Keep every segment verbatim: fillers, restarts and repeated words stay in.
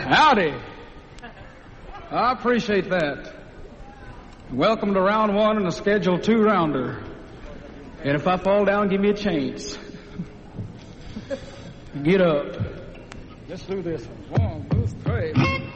Howdy. I appreciate that. Welcome to round one and a scheduled two rounder. And if I fall down, give me a chance. Get up. Let's do this one. One, two, three.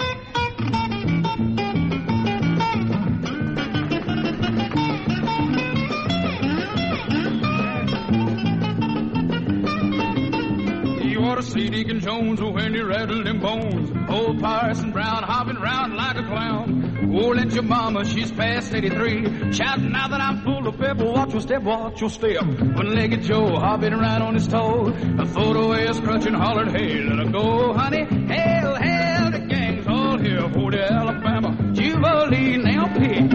You ought to see Deacon Jones when he rattled them bones. Old Parson Brown hopping round like a clown. Oh, let your mama, she's past eighty-three. Shouting now that I'm full of pep. Watch your step, watch your step. One-legged Joe hopping right on his toe. A photo is crutching, hollered, hey, let her go, honey. Hail, hail, the gang's all here for the Alabama Jubilee now pick.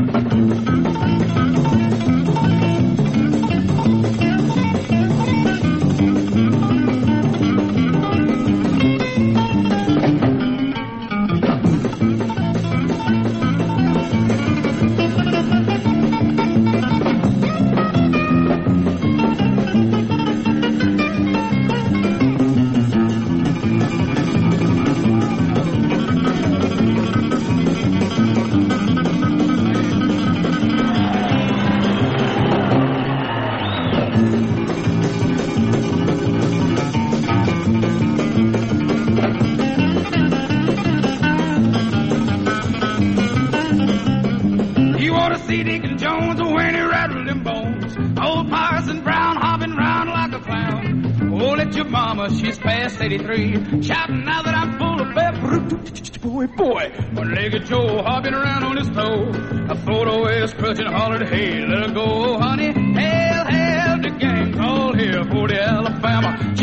She's past eighty-three. Shouting now that I'm full of pep. Boy, boy. One-legged Joe hopping around on his toe. A photo is crutching, hollered, hey, let her go, honey. Hail, hail, the gang's all here for the Alabama